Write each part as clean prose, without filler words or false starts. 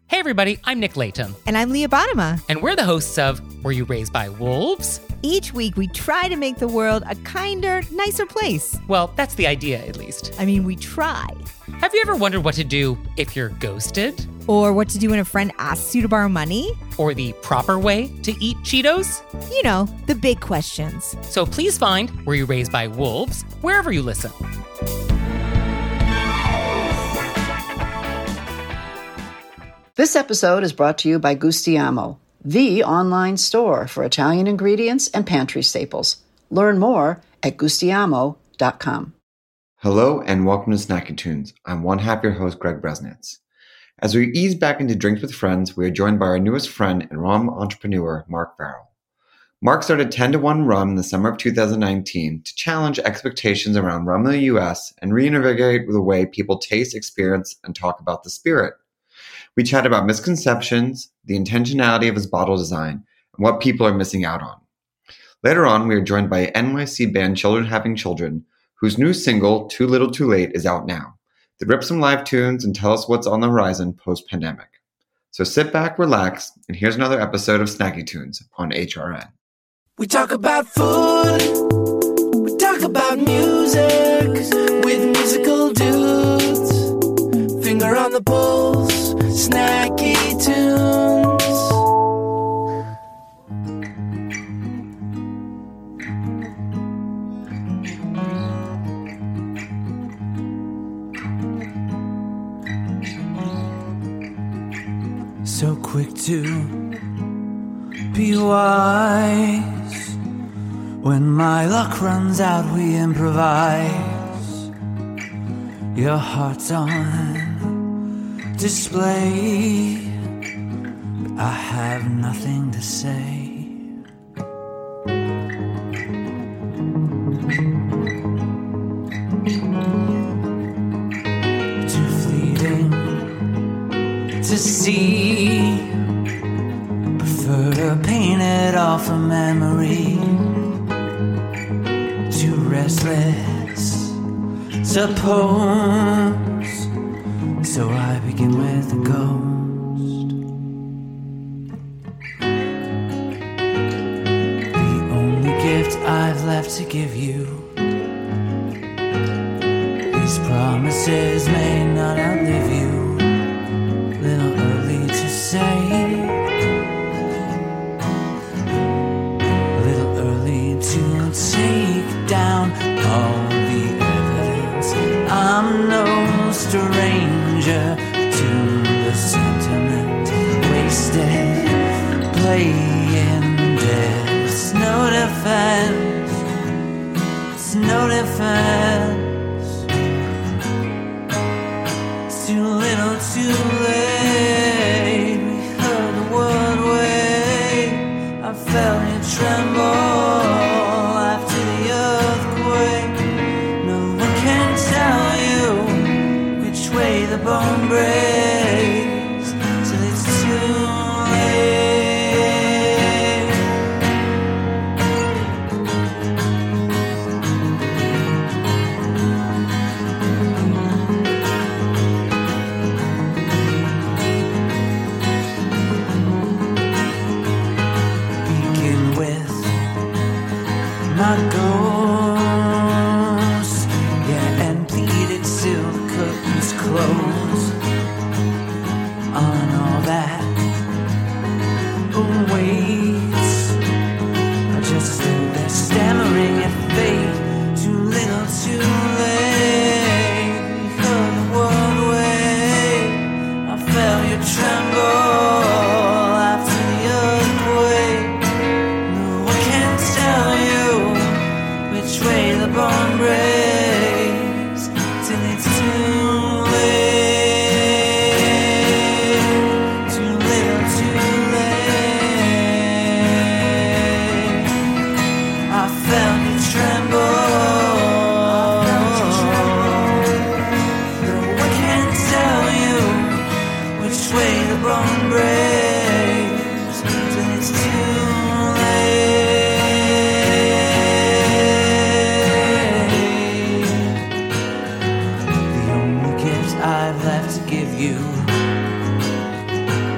Hey everybody, I'm Nick Layton. And I'm Leah Bottima. And we're the hosts of Were You Raised by Wolves? Each week we try to make the world a kinder, nicer place. Well, that's the idea, at least. I mean, we try. Have you ever wondered what to do if you're ghosted? Or what to do when a friend asks you to borrow money? Or the proper way to eat Cheetos? You know, the big questions. So please find Were You Raised by Wolves wherever you listen. This episode is brought to you by Gustiamo, the online store for Italian ingredients and pantry staples. Learn more at gustiamo.com. Hello and welcome to Snacky Tunes. I'm one half your host, Greg Bresnitz. As we ease back into Drinks with Friends, we are joined by our newest friend and rum entrepreneur, Mark Farrell. Mark started 10-to-1 Rum in the summer of 2019 to challenge expectations around rum in the U.S. and reinvigorate the way people taste, experience, and talk about the spirit. We chat about misconceptions, the intentionality of his bottle design, and what people are missing out on. Later on, we are joined by NYC band Children Having Children, whose new single, Too Little Too Late, is out now. They rip some live tunes and tell us what's on the horizon post-pandemic. So sit back, relax, and here's another episode of Snacky Tunes on HRN. We talk about food, we talk about music, with musical dudes, finger on the pulse, Snacky Tunes. So quick to be wise. When my luck runs out, we improvise. Your heart's on display, but I have nothing to say. Too fleeting to see, prefer to paint it off a memory. Too restless, suppose, so I begin with a ghost. The only gift I've left to give you. These promises may not outlive you. Little early to say, little early to take down all the evidence. I'm no stranger to the sentiment, wasted, playing dead. It's no defense, it's no defense. It's too little too late. We heard the word wait. I felt it tremble after the earthquake. No one can tell you which way the bone breaks till it's too my ghost, yeah, and pleaded till the curtains close on all that awaits. I just stood there stammering at fate, too little too late. We heard the word wait. I felt you tremble after the earthquake. No one can tell you which way the bone breaks till it's too late. Too little too late. I felt you tremble. No one can tell you which way the bone breaks till it's too late. The only gift I've left to give you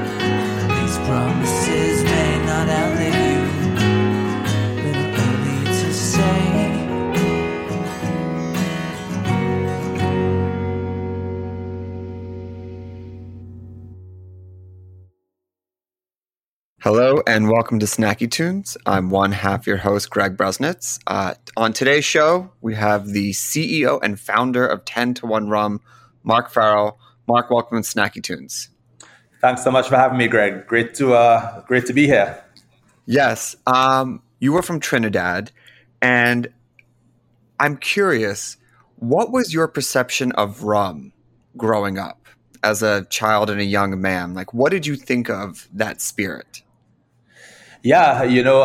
Hello and welcome to Snacky Tunes. I'm one half your host, Greg Bresnitz. On today's show, we have the CEO and founder of 10 to 1 Rum, Mark Farrell. Mark, welcome to Snacky Tunes. Thanks so much for having me, Greg. Great to be here. Yes, you were from Trinidad, and I'm curious, what was your perception of rum growing up as a child and a young man? Like, what did you think of that spirit? Yeah,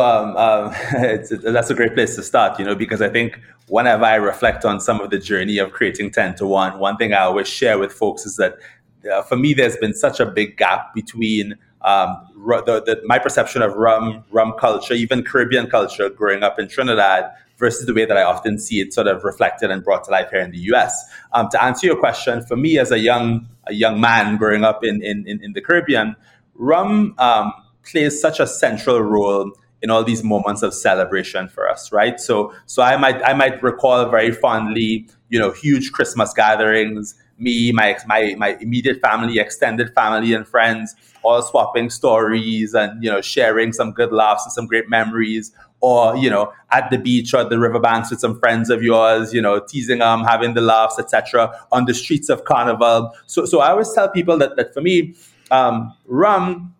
that's a great place to start, because I think whenever I reflect on some of the journey of creating 10 to 1, one thing I always share with folks is that for me, there's been such a big gap between my perception of rum culture, even Caribbean culture growing up in Trinidad versus the way that I often see it sort of reflected and brought to life here in the US. To answer your question, for me as a young man growing up in the Caribbean, rum plays such a central role in all these moments of celebration for us, right? So I might recall very fondly, huge Christmas gatherings, me, my immediate family, extended family and friends, all swapping stories and, sharing some good laughs and some great memories. Or, at the beach or at the riverbanks with some friends of yours, teasing them, having the laughs, etc. on the streets of Carnival. So I always tell people that for me, rum,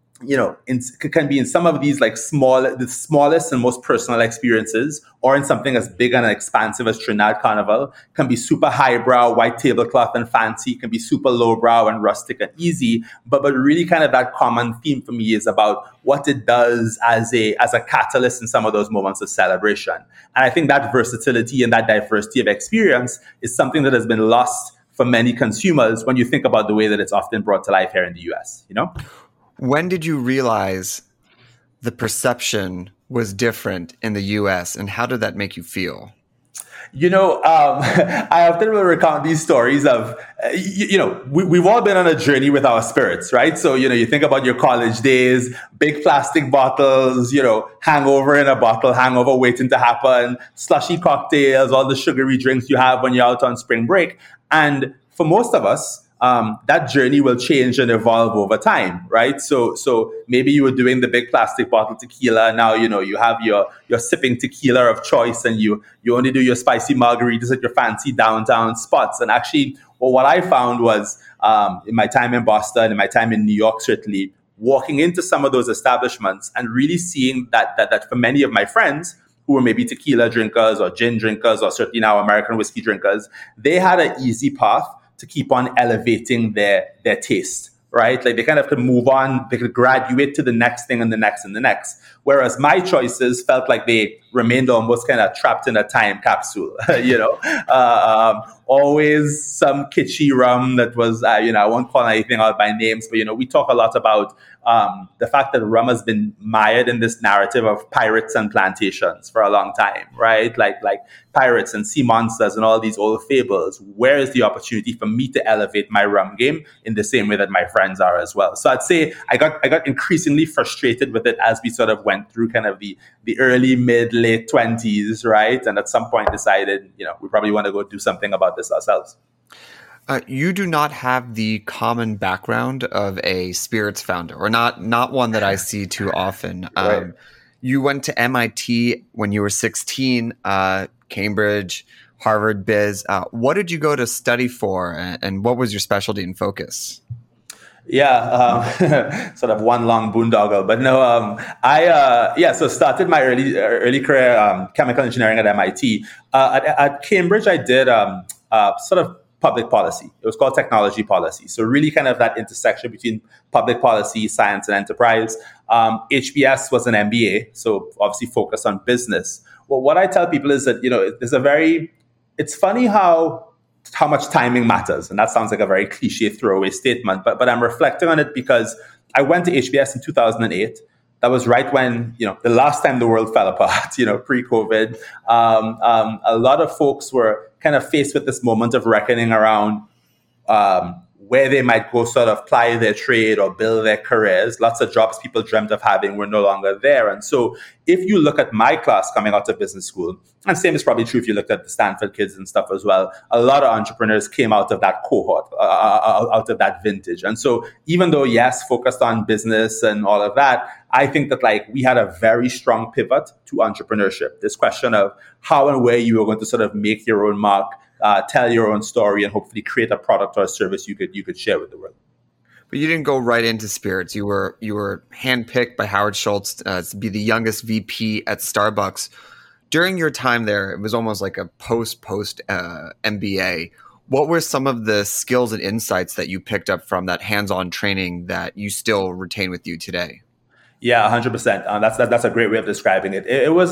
can be in some of these the smallest and most personal experiences, or in something as big and expansive as Trinidad Carnival. Can be super highbrow, white tablecloth and fancy. Can be super lowbrow and rustic and easy. But really, kind of that common theme for me is about what it does as a catalyst in some of those moments of celebration. And I think that versatility and that diversity of experience is something that has been lost for many consumers when you think about the way that it's often brought to life here in the US. When did you realize the perception was different in the US, and how did that make you feel? I often will recount these stories of, we've all been on a journey with our spirits, right? So, you think about your college days, big plastic bottles, hangover in a bottle, hangover waiting to happen, slushy cocktails, all the sugary drinks you have when you're out on spring break. And for most of us, that journey will change and evolve over time, right? So maybe you were doing the big plastic bottle tequila. Now, you have your sipping tequila of choice, and you only do your spicy margaritas at your fancy downtown spots. And actually, what I found was in my time in Boston, in my time in New York, certainly, walking into some of those establishments and really seeing that for many of my friends who were maybe tequila drinkers or gin drinkers or certainly now American whiskey drinkers, they had an easy path to keep on elevating their taste, right? Like they kind of could move on, they could graduate to the next thing and the next and the next. Whereas my choices felt like they remained almost kind of trapped in a time capsule, always some kitschy rum that was, I won't call anything out by names, but, we talk a lot about the fact that rum has been mired in this narrative of pirates and plantations for a long time, right? Like pirates and sea monsters and all these old fables. Where is the opportunity for me to elevate my rum game in the same way that my friends are as well? So I'd say I got increasingly frustrated with it as we sort of went through kind of the early, mid, late 20s, right? And at some point decided, we probably want to go do something about this ourselves. You do not have the common background of a spirits founder, or not one that I see too often. Right. You went to MIT when you were 16, Cambridge, Harvard Biz. What did you go to study for, and what was your specialty and focus? Yeah, sort of one long boondoggle, but no. So started my early career chemical engineering at MIT. At Cambridge, I did sort of public policy. It was called technology policy. So really kind of that intersection between public policy, science, and enterprise. HBS was an MBA, so obviously focused on business. Well, what I tell people is that, it's funny how much timing matters. And that sounds like a very cliche throwaway statement, but I'm reflecting on it because I went to HBS in 2008. That was right when, the last time the world fell apart, pre-COVID. A lot of folks were kind of faced with this moment of reckoning around where they might go sort of ply their trade or build their careers. Lots of jobs people dreamt of having were no longer there. And so if you look at my class coming out of business school, and same is probably true if you looked at the Stanford kids and stuff as well, a lot of entrepreneurs came out of that cohort, out of that vintage. And so even though, yes, focused on business and all of that, I think that like we had a very strong pivot to entrepreneurship. This question of how and where you were going to sort of make your own mark, tell your own story, and hopefully create a product or a service you could share with the world. But you didn't go right into spirits. You were handpicked by Howard Schultz to be the youngest VP at Starbucks. During your time there, it was almost like a post MBA. What were some of the skills and insights that you picked up from that hands-on training that you still retain with you today? Yeah, 100%. That's a great way of describing it. It was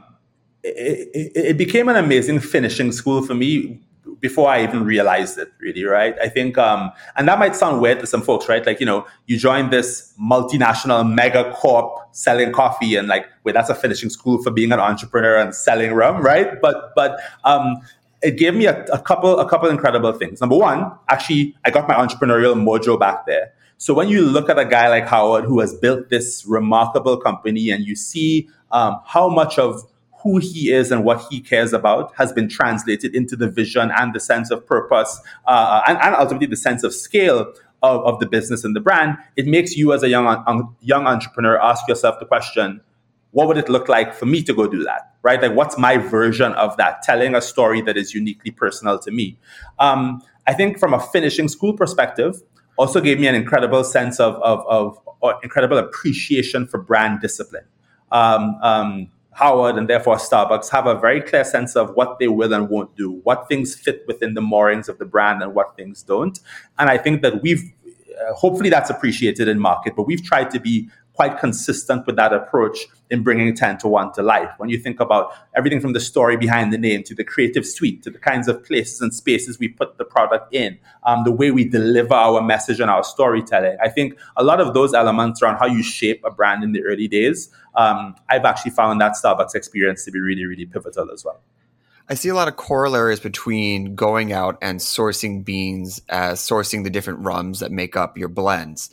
it became an amazing finishing school for me before I even realized it, really, right? I think, and that might sound weird to some folks, right? Like, you join this multinational mega corp selling coffee and like, wait, that's a finishing school for being an entrepreneur and selling rum, right? But it gave me a couple incredible things. Number one, actually, I got my entrepreneurial mojo back there. So when you look at a guy like Howard, who has built this remarkable company, and you see how much of who he is and what he cares about has been translated into the vision and the sense of purpose and ultimately the sense of scale of the business and the brand, it makes you as a young entrepreneur ask yourself the question, what would it look like for me to go do that, right? Like, what's my version of that, telling a story that is uniquely personal to me? I think from a finishing school perspective, also gave me an incredible sense of incredible appreciation for brand discipline. Howard and therefore Starbucks have a very clear sense of what they will and won't do, what things fit within the moorings of the brand and what things don't. And I think that hopefully that's appreciated in market, but we've tried to be quite consistent with that approach in bringing 10 to 1 to life. When you think about everything from the story behind the name to the creative suite, to the kinds of places and spaces we put the product in, the way we deliver our message and our storytelling, I think a lot of those elements around how you shape a brand in the early days, I've actually found that Starbucks experience to be really, really pivotal as well. I see a lot of corollaries between going out and sourcing beans as sourcing the different rums that make up your blends.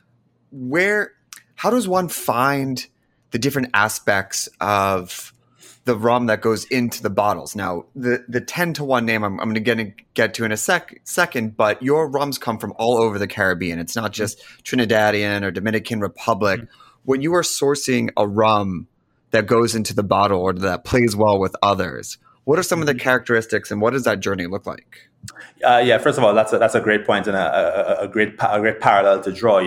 How does one find the different aspects of the rum that goes into the bottles? Now, the 10 to 1 name I'm going to get to in a second, but your rums come from all over the Caribbean. It's not just Trinidadian or Dominican Republic. When you are sourcing a rum that goes into the bottle or that plays well with others, what are some of the characteristics and what does that journey look like? First of all, that's a great point and a great parallel to draw.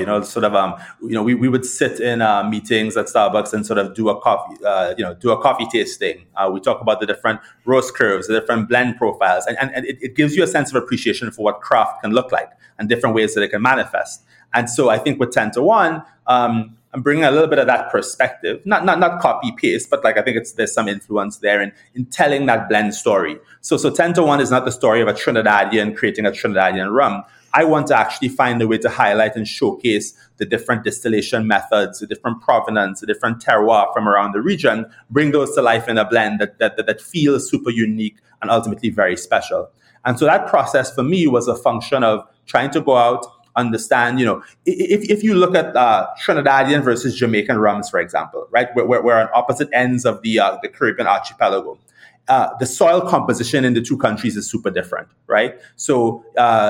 We would sit in meetings at Starbucks and sort of do a coffee tasting. We talk about the different roast curves, the different blend profiles, and it gives you a sense of appreciation for what craft can look like and different ways that it can manifest. And so I think with 10 to 1, I'm bringing a little bit of that perspective, not copy paste, but like I think there's some influence there in telling that blend story. So 10 to 1 is not the story of a Trinidadian creating a Trinidadian rum. I want to actually find a way to highlight and showcase the different distillation methods, the different provenance, the different terroir from around the region, bring those to life in a blend that feels super unique and ultimately very special. And so that process for me was a function of trying to go out, understand, if you look at Trinidadian versus Jamaican rums, for example, right, we're on opposite ends of the Caribbean archipelago. The soil composition in the two countries is super different, right? So,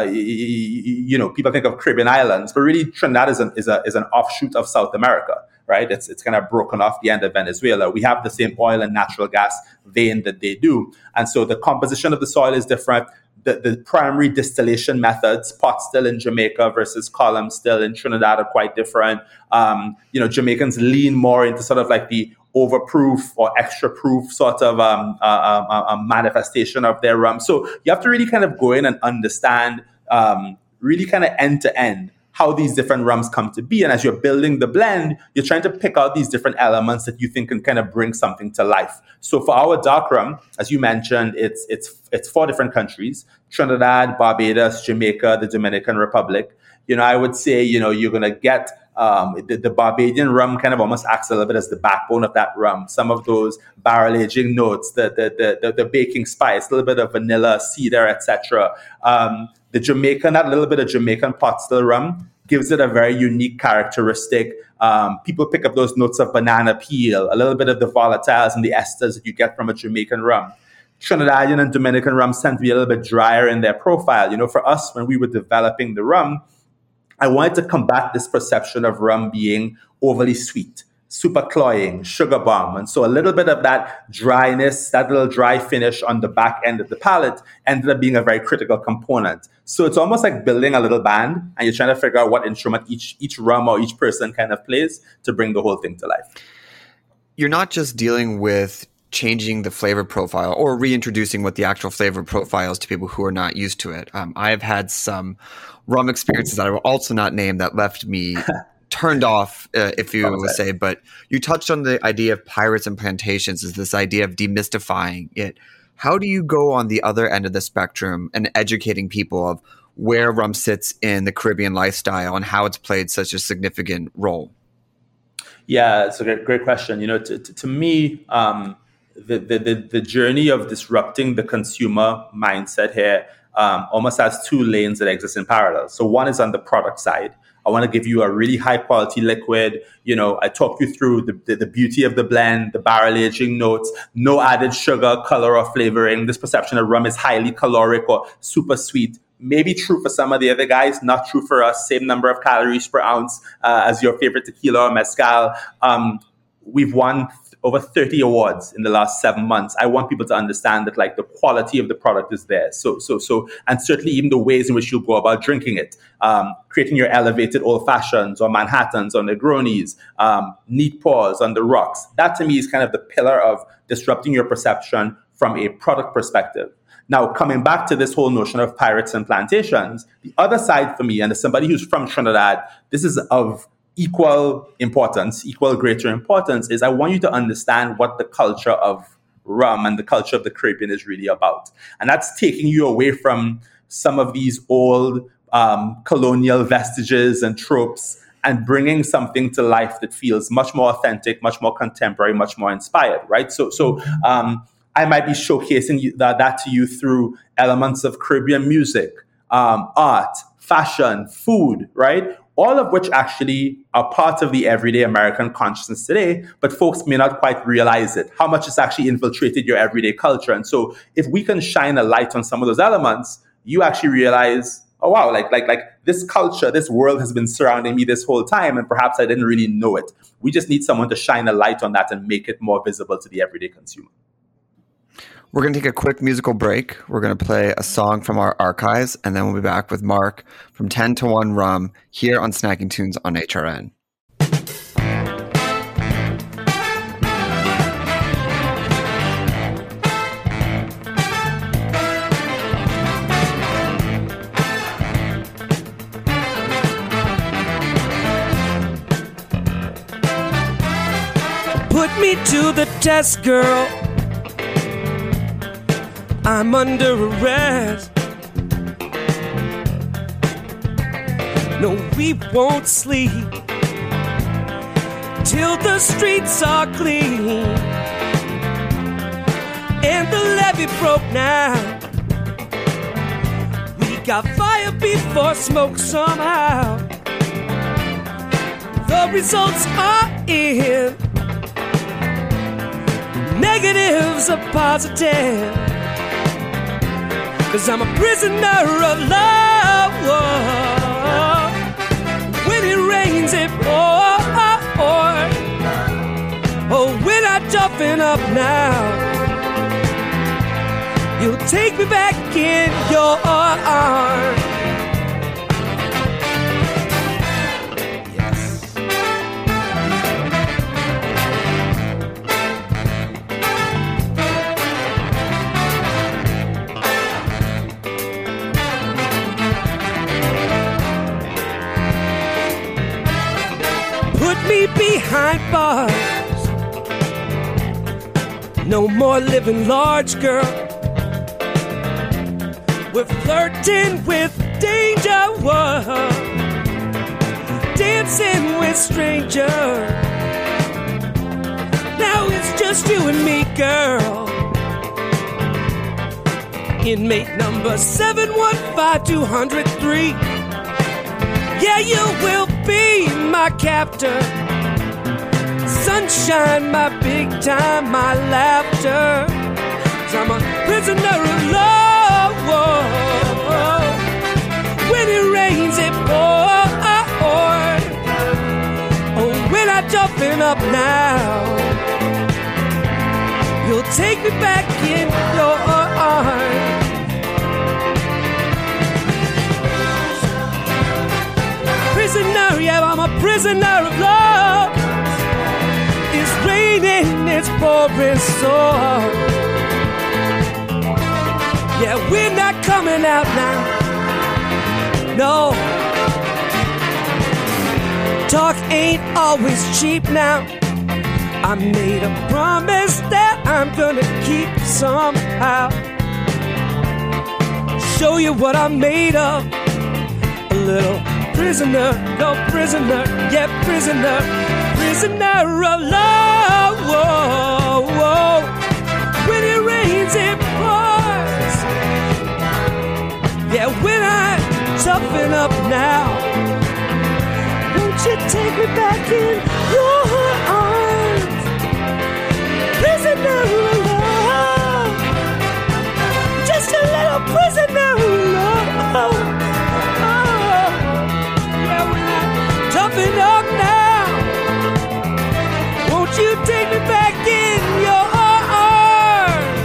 people think of Caribbean islands, but really Trinidad is an offshoot of South America, right? It's kind of broken off the end of Venezuela. We have the same oil and natural gas vein that they do. And so the composition of the soil is different. The primary distillation methods, pot still in Jamaica versus column still in Trinidad, are quite different. Jamaicans lean more into sort of like the overproof or extra proof sort of a manifestation of their rum. So you have to really kind of go in and understand really kind of end to end how these different rums come to be. And as you're building the blend, you're trying to pick out these different elements that you think can kind of bring something to life. So for our dark rum, as you mentioned, it's 4 different countries: Trinidad, Barbados, Jamaica, the Dominican Republic. I would say, you're going to get the Barbadian rum kind of almost acts a little bit as the backbone of that rum. Some of those barrel aging notes, the baking spice, a little bit of vanilla, cedar, etc. The Jamaican, that little bit of Jamaican pot still rum gives it a very unique characteristic. People pick up those notes of banana peel, a little bit of the volatiles and the esters that you get from a Jamaican rum. Trinidadian and Dominican rums tend to be a little bit drier in their profile. You know, for us, when we were developing the rum, I wanted to combat this perception of rum being overly sweet, super cloying, sugar bomb. And so a little bit of that dryness, that little dry finish on the back end of the palate ended up being a very critical component. So it's almost like building a little band and you're trying to figure out what instrument each rum or each person kind of plays to bring the whole thing to life. You're not just dealing with changing the flavor profile or reintroducing what the actual flavor profile is to people who are not used to it. I have had some rum experiences that I will also not name that left me turned off, if you would say, but you touched on the idea of pirates and plantations, is this idea of demystifying it. How do you go on the other end of the spectrum and educating people of where rum sits in the Caribbean lifestyle and how it's played such a significant role? Yeah, it's a great question. You know, to me, the journey of disrupting the consumer mindset here almost has two lanes that exist in parallel. So one is on the product side. I want to give you a really high quality liquid. You know, I talk you through the beauty of the blend, the barrel aging notes, no added sugar, color, or flavoring. This perception of rum is highly caloric or super sweet. Maybe true for some of the other guys, not true for us. Same number of calories per ounce as your favorite tequila or mezcal. We've won over 30 awards in the last 7 months. I want people to understand that like the quality of the product is there. So, and certainly even the ways in which you go about drinking it, creating your elevated old fashions or Manhattans or Negronis, neat pours on the rocks. That to me is kind of the pillar of disrupting your perception from a product perspective. Now, coming back to this whole notion of pirates and plantations, the other side for me, and as somebody who's from Trinidad, this is of equal greater importance, is I want you to understand what the culture of rum and the culture of the Caribbean is really about. And that's taking you away from some of these old colonial vestiges and tropes and bringing something to life that feels much more authentic, much more contemporary, much more inspired, right? So I might be showcasing that to you through elements of Caribbean music, art, fashion, food, right? All of which actually are part of the everyday American consciousness today, but folks may not quite realize it, how much it's actually infiltrated your everyday culture. And so if we can shine a light on some of those elements, you actually realize, oh wow, like this culture, this world has been surrounding me this whole time, and perhaps I didn't really know it. We just need someone to shine a light on that and make it more visible to the everyday consumer. We're going to take a quick musical break. We're going to play a song from our archives, and then we'll be back with Mark from 10 to 1 Rum here on Snacking Tunes on HRN. Put me to the test, girl. I'm under arrest. No, we won't sleep till the streets are clean and the levee broke now. We got fire before smoke somehow. The results are in. Negatives are positive. 'Cause I'm a prisoner of love. When it rains, it pours. Oh, when I toughen up now, you'll take me back in your arms. Me behind bars. No more living large, girl. We're flirting with danger. Whoa. Dancing with strangers. Now it's just you and me, girl. Inmate number 715203. Yeah, you will be my captor. Sunshine, my big time, my laughter. 'Cause I'm a prisoner of love. When it rains, it pours. Oh, when I toughen up now, you'll take me back in your arms. Prisoner, yeah, I'm a prisoner of love. It's raining, it's pouring so hard. Yeah, we're not coming out now. No. Talk ain't always cheap now. I made a promise that I'm gonna keep somehow. Show you what I'm made of. A little prisoner, no prisoner, yeah, prisoner, prisoner of love. Whoa, whoa. When it rains, it pours. Yeah, when I toughen up now, won't you take me back in your arms? Prisoner of love, just a little prisoner of love. Yeah, when I toughen up now, won't you take me back in your arms?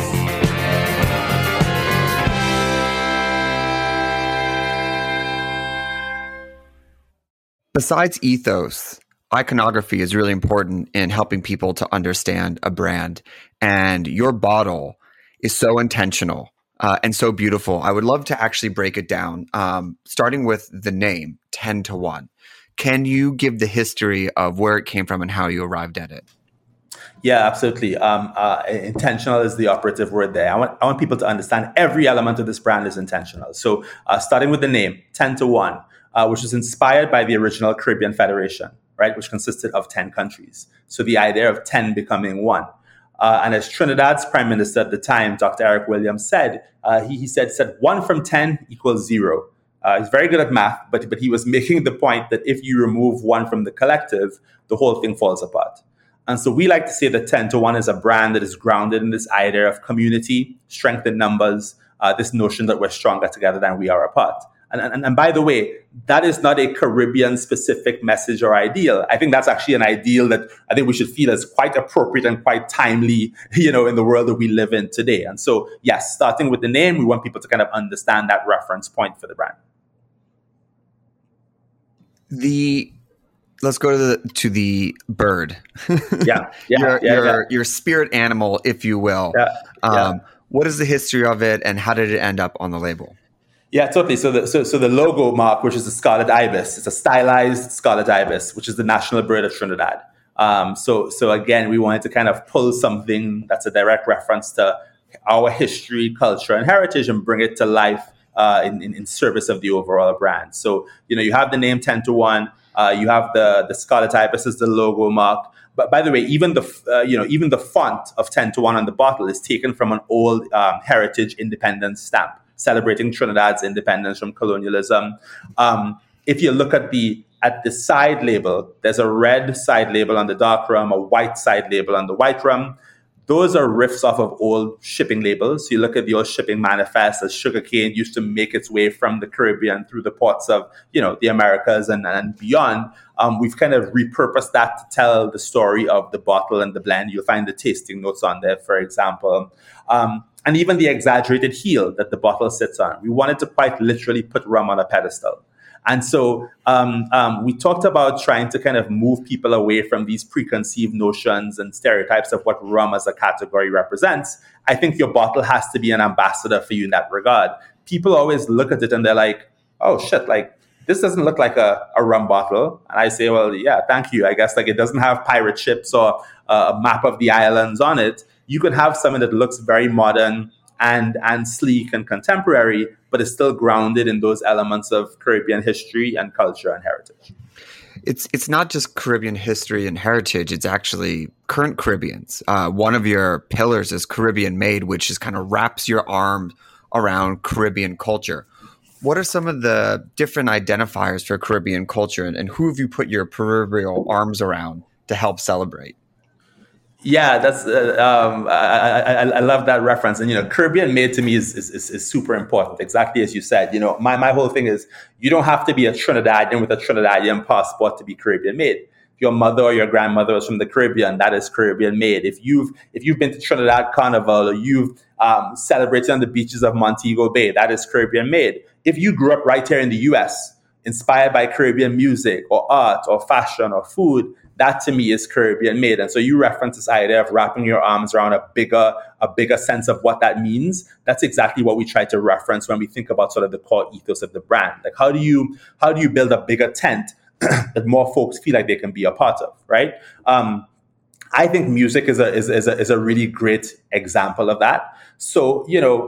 Besides ethos, iconography is really important in helping people to understand a brand. And your bottle is so intentional and so beautiful. I would love to actually break it down, starting with the name, 10 to 1. Can you give the history of where it came from and how you arrived at it? Yeah, absolutely. Intentional is the operative word there. I want people to understand every element of this brand is intentional. So starting with the name, 10 to 1, which is inspired by the original Caribbean Federation, right, which consisted of 10 countries. So the idea of 10 becoming 1. And as Trinidad's Prime Minister at the time, Dr. Eric Williams said, he said 1 from 10 equals 0. He's very good at math, but he was making the point that if you remove 1 from the collective, the whole thing falls apart. And so we like to say that 10 to 1 is a brand that is grounded in this idea of community, strength in numbers, this notion that we're stronger together than we are apart. And by the way, that is not a Caribbean-specific message or ideal. I think that's actually an ideal that I think we should feel is quite appropriate and quite timely, in the world that we live in today. And so, yes, starting with the name, we want people to kind of understand that reference point for the brand. Let's go to the bird. Your spirit animal, if you will. What is the history of it, and how did it end up on the label? Yeah, totally. So the logo mark, which is the scarlet ibis, it's a stylized scarlet ibis, which is the national bird of Trinidad. So again, we wanted to kind of pull something that's a direct reference to our history, culture, and heritage, and bring it to life in service of the overall brand. So you have the name 10 to 1. You have the scarlet ibis as the logo mark. But by the way, even the font of 10 to 1 on the bottle is taken from an old heritage independence stamp, celebrating Trinidad's independence from colonialism. If you look at the side label, there's a red side label on the dark rum, a white side label on the white rum. Those are riffs off of old shipping labels. So you look at the old shipping manifest as sugarcane used to make its way from the Caribbean through the ports of, the Americas and beyond. We've kind of repurposed that to tell the story of the bottle and the blend. You'll find the tasting notes on there, for example. And even the exaggerated heel that the bottle sits on. We wanted to quite literally put rum on a pedestal. And so we talked about trying to kind of move people away from these preconceived notions and stereotypes of what rum as a category represents. I think your bottle has to be an ambassador for you in that regard. People always look at it and they're like, oh shit, like this doesn't look like a rum bottle. And I say, well, yeah, thank you. I guess like it doesn't have pirate ships or a map of the islands on it. You could have something that looks very modern and sleek and contemporary, but is still grounded in those elements of Caribbean history and culture and heritage. It's not just Caribbean history and heritage. It's actually current Caribbeans. One of your pillars is Caribbean Made, which is kind of wraps your arm around Caribbean culture. What are some of the different identifiers for Caribbean culture, and who have you put your proverbial arms around to help celebrate? Yeah, that's I love that reference, and Caribbean made to me is super important. Exactly as you said. My whole thing is you don't have to be a Trinidadian with a Trinidadian passport to be Caribbean made. If your mother or your grandmother was from the Caribbean, that is Caribbean made. If you've been to Trinidad Carnival, or you've celebrated on the beaches of Montego Bay, that is Caribbean made. If you grew up right here in the U.S., inspired by Caribbean music or art or fashion or food, that to me is Caribbean made. And so you reference this idea of wrapping your arms around a bigger sense of what that means. That's exactly what we try to reference when we think about sort of the core ethos of the brand. Like how do you build a bigger tent that more folks feel like they can be a part of, right? I think music is a really great example of that. So,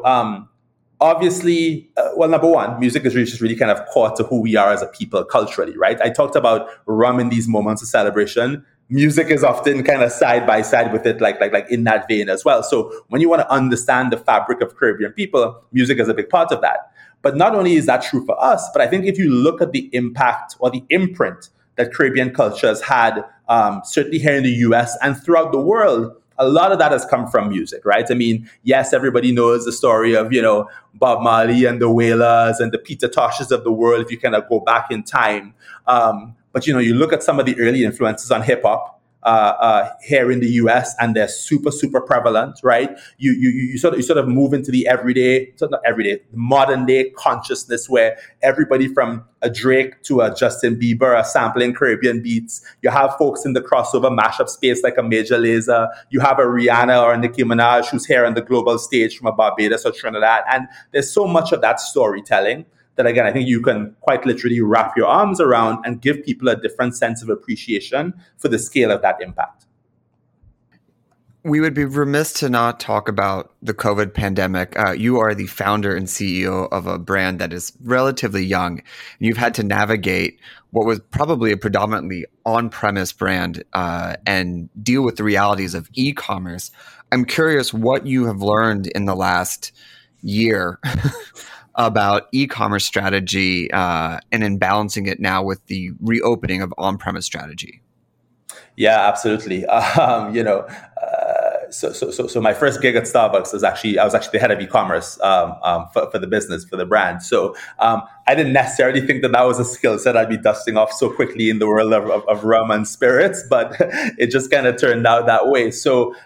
obviously, number one, music is just really kind of core to who we are as a people culturally, right? I talked about rum in these moments of celebration. Music is often kind of side by side with it, like in that vein as well. So when you want to understand the fabric of Caribbean people, music is a big part of that. But not only is that true for us, but I think if you look at the impact or the imprint that Caribbean culture has had, certainly here in the US and throughout the world, a lot of that has come from music, right? I mean, yes, everybody knows the story of, Bob Marley and the Wailers and the Peter Toshes of the world, if you kind of go back in time. But, you look at some of the early influences on hip hop here in the US, and they're super, super prevalent, right? You sort of move into the modern day consciousness where everybody from a Drake to a Justin Bieber are sampling Caribbean beats. You have folks in the crossover mashup space like a Major Lazer. You have a Rihanna or a Nicki Minaj who's here on the global stage from a Barbados or Trinidad. And there's so much of that storytelling that, again, I think you can quite literally wrap your arms around and give people a different sense of appreciation for the scale of that impact. We would be remiss to not talk about the COVID pandemic. You are the founder and CEO of a brand that is relatively young. You've had to navigate what was probably a predominantly on-premise brand and deal with the realities of e-commerce. I'm curious what you have learned in the last year about e-commerce strategy and in balancing it now with the reopening of on-premise strategy. Yeah, absolutely. So my first gig at Starbucks was I was actually the head of e-commerce for the business, for the brand. So I didn't necessarily think that was a skill set I'd be dusting off so quickly in the world of rum and spirits, but it just kind of turned out that way. So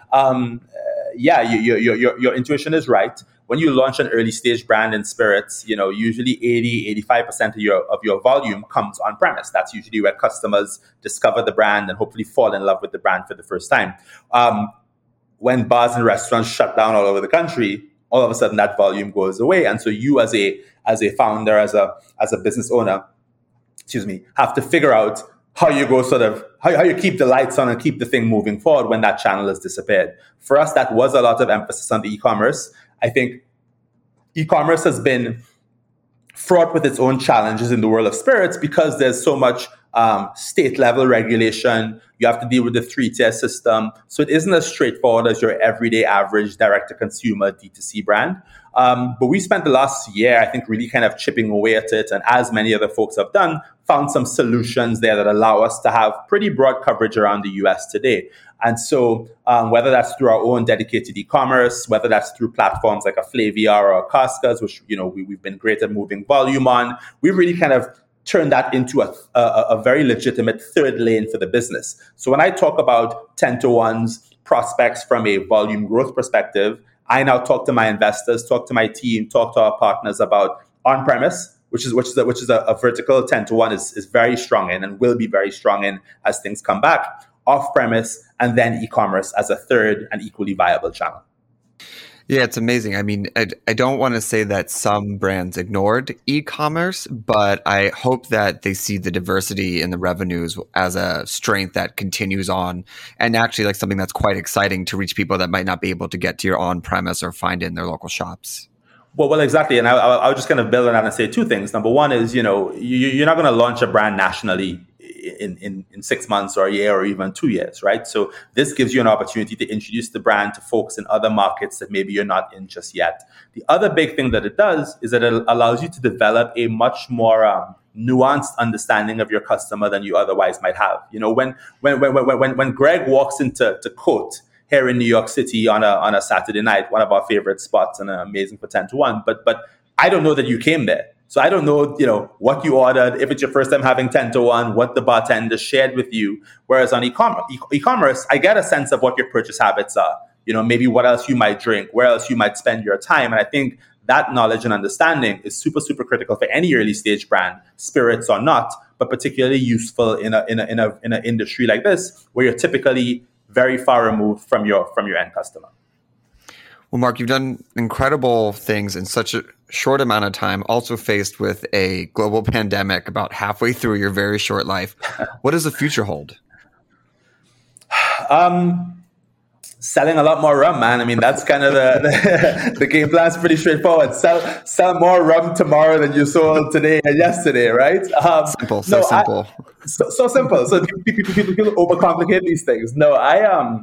your intuition is right. When you launch an early stage brand in spirits, usually 80-85% of your volume comes on premise. That's usually where customers discover the brand and hopefully fall in love with the brand for the first time. When bars and restaurants shut down all over the country, all of a sudden that volume goes away. And so you as a founder, as a business owner, have to figure out how you go how you keep the lights on and keep the thing moving forward when that channel has disappeared. For us, that was a lot of emphasis on the e-commerce. I think e-commerce has been fraught with its own challenges in the world of spirits because there's so much state level regulation. You have to deal with the 3-tier system. So it isn't as straightforward as your everyday average direct to consumer D2C brand. But we spent the last year, I think, really kind of chipping away at it. And as many other folks have done, found some solutions there that allow us to have pretty broad coverage around the US today. And so whether that's through our own dedicated e-commerce, whether that's through platforms like a Flaviar or a Cascas, which we've been great at moving volume on, we really kind of turned that into a very legitimate third lane for the business. So when I talk about 10-to-1s prospects from a volume growth perspective, I now talk to my investors, talk to my team, talk to our partners about on-premise, which is a vertical 10-to-1 is very strong in and will be very strong in as things come back, off-premise, and then e-commerce as a third and equally viable channel. Yeah, it's amazing. I mean, I don't want to say that some brands ignored e-commerce, but I hope that they see the diversity in the revenues as a strength that continues on and actually like something that's quite exciting to reach people that might not be able to get to your on-premise or find it in their local shops. Well, exactly. And I was just going to build on that and say two things. Number one is, you're not going to launch a brand nationally in 6 months or a year or even 2 years, right? So this gives you an opportunity to introduce the brand to folks in other markets that maybe you're not in just yet. The other big thing that it does is that it allows you to develop a much more nuanced understanding of your customer than you otherwise might have. You know, when Greg walks into Cote here in New York City on a Saturday night, one of our favorite spots and amazing for 10 to 1, but I don't know that you came there. So I don't know, you know, what you ordered, if it's your first time having 10 to 1, what the bartender shared with you. Whereas on e-commerce, I get a sense of what your purchase habits are. You know, maybe what else you might drink, where else you might spend your time. And I think that knowledge and understanding is super, super critical for any early stage brand, spirits or not, but particularly useful in an industry like this, where you're typically very far removed from your end customer. Well, Mark, you've done incredible things in such a short amount of time, also faced with a global pandemic about halfway through your very short life. What does the future hold? Selling a lot more rum, man. I mean, that's kind of the game plan's pretty straightforward. Sell more rum tomorrow than you sold today and yesterday, right? Simple. So simple. So simple. So people overcomplicate these things. No, I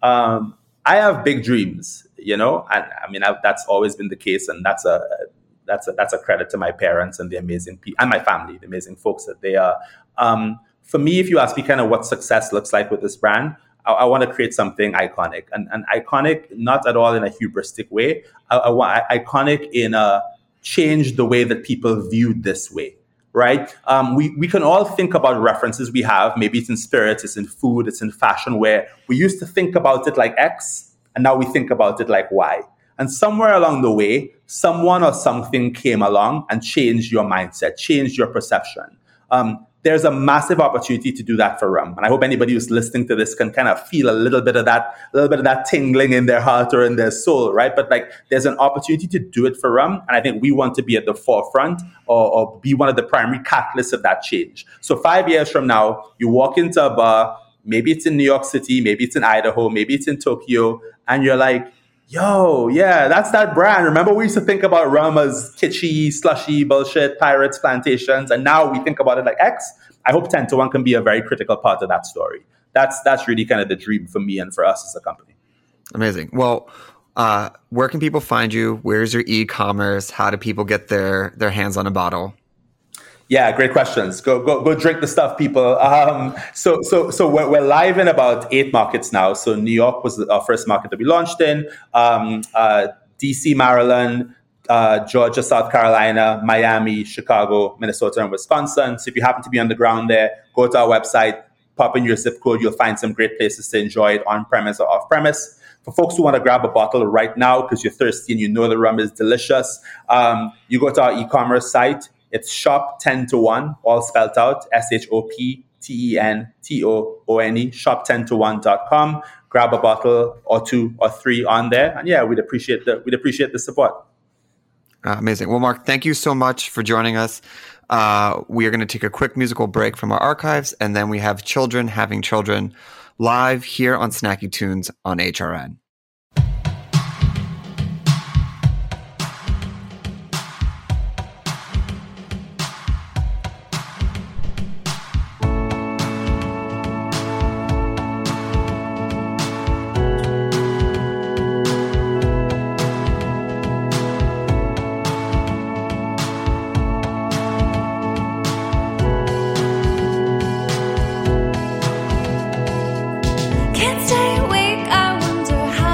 have big dreams, you know, and I mean, that's always been the case, and that's a credit to my parents and the amazing people and my family, the amazing folks that they are. For me, if you ask me kind of what success looks like with this brand, I want to create something iconic, and iconic not at all in a hubristic way. I want iconic in a change the way that people view this way, right? We can all think about references we have. Maybe it's in spirits, it's in food, it's in fashion, where we used to think about it like X, and now we think about it like Y. And somewhere along the way, someone or something came along and changed your mindset, changed your perception. There's a massive opportunity to do that for rum. And I hope anybody who's listening to this can kind of feel a little bit of that tingling in their heart or in their soul, right? But like, there's an opportunity to do it for rum. And I think we want to be at the forefront or be one of the primary catalysts of that change. So 5 years from now, you walk into a bar, maybe it's in New York City, maybe it's in Idaho, maybe it's in Tokyo, and you're like, yo, yeah, that's that brand. Remember, we used to think about rum as kitschy, slushy, bullshit, pirates, plantations, and now we think about it like X. I hope 10 to 1 can be a very critical part of that story. That's really kind of the dream for me and for us as a company. Amazing. Well, where can people find you? Where's your e-commerce? How do people get their hands on a bottle? Yeah, great questions. Go drink the stuff, people. So we're live in about 8 markets now. So New York was our first market that we launched in. DC, Maryland, Georgia, South Carolina, Miami, Chicago, Minnesota, and Wisconsin. So if you happen to be on the ground there, go to our website, pop in your zip code. You'll find some great places to enjoy it on premise or off premise. For folks who want to grab a bottle right now because you're thirsty and you know the rum is delicious, you go to our e-commerce site. It's shop 10 to 1, all spelled out, SHOPTENTOONE, shop10to1.com. Grab a bottle or 2 or 3 on there. And yeah, we'd appreciate the support. Amazing. Well, Mark, thank you so much for joining us. We are going to take a quick musical break from our archives, and then we have Children Having Children live here on Snacky Tunes on HRN. Can't stay awake, I wonder how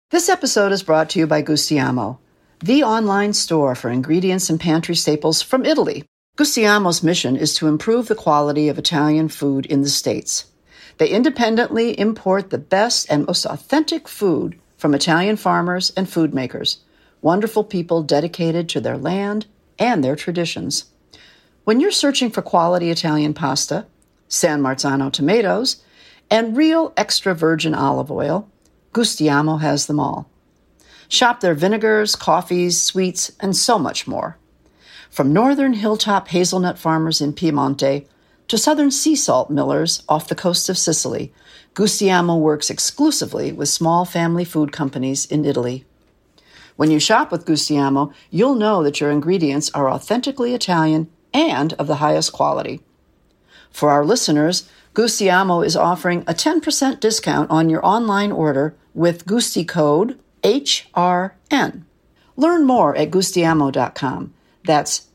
This episode is brought to you by Gustiamo, the online store for ingredients and pantry staples from Italy. Gustiamo's mission is to improve the quality of Italian food in the States. They independently import the best and most authentic food from Italian farmers and food makers, wonderful people dedicated to their land and their traditions. When you're searching for quality Italian pasta, San Marzano tomatoes, and real extra virgin olive oil, Gustiamo has them all. Shop their vinegars, coffees, sweets, and so much more. From northern hilltop hazelnut farmers in Piemonte to southern sea salt millers off the coast of Sicily, Gustiamo works exclusively with small family food companies in Italy. When you shop with Gustiamo, you'll know that your ingredients are authentically Italian and of the highest quality. For our listeners, Gustiamo is offering a 10% discount on your online order with Gusti code HRN. Learn more at Gustiamo.com. That's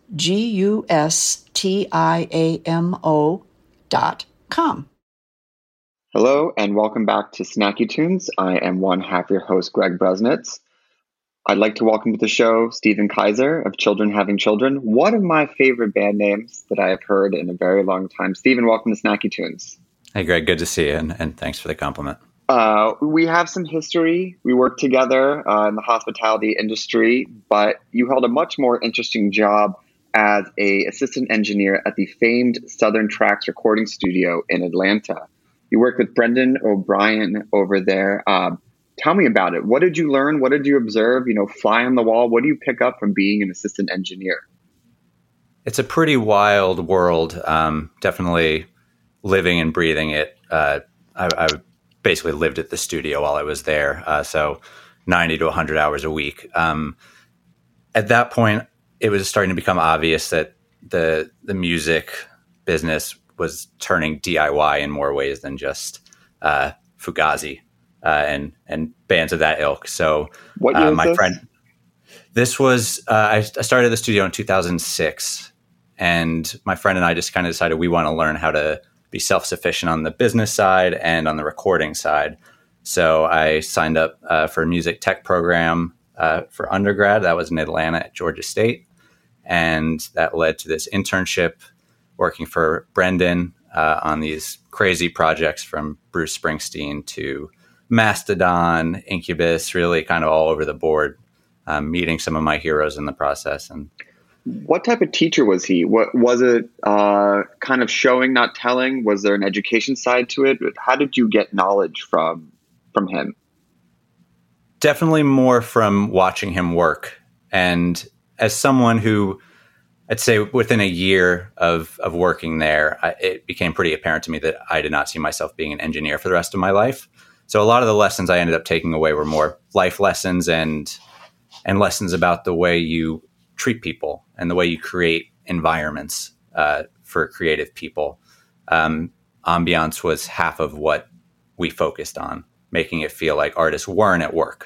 GUSTIAMO.com. Hello, and welcome back to Snacky Tunes. I am one half your host, Greg Bresnitz. I'd like to welcome to the show Stephen Kaiser of Children Having Children, one of my favorite band names that I have heard in a very long time. Stephen, welcome to Snacky Tunes. Hey, Greg, good to see you, and thanks for the compliment. We have some history. We worked together in the hospitality industry, but you held a much more interesting job as an assistant engineer at the famed Southern Tracks recording studio in Atlanta. You worked with Brendan O'Brien over there. Tell me about it. What did you learn? What did you observe? Fly on the wall. What do you pick up from being an assistant engineer? It's a pretty wild world. Definitely living and breathing it. I basically lived at the studio while I was there. So 90 to 100 hours a week. At that point, it was starting to become obvious that the music business was turning DIY in more ways than just Fugazi. And bands of that ilk. So what year my this? friend, this was, I started the studio in 2006, and my friend and I just kind of decided we want to learn how to be self-sufficient on the business side and on the recording side. So I signed up for a music tech program for undergrad. That was in Atlanta at Georgia State. And that led to this internship working for Brendan on these crazy projects from Bruce Springsteen to Mastodon, Incubus, really kind of all over the board, meeting some of my heroes in the process. And what type of teacher was he? What was it? Kind of showing, not telling? Was there an education side to it? How did you get knowledge from him? Definitely more from watching him work. And as someone who, I'd say within a year of working there, it became pretty apparent to me that I did not see myself being an engineer for the rest of my life. So a lot of the lessons I ended up taking away were more life lessons and lessons about the way you treat people and the way you create environments for creative people. Ambiance was half of what we focused on, making it feel like artists weren't at work.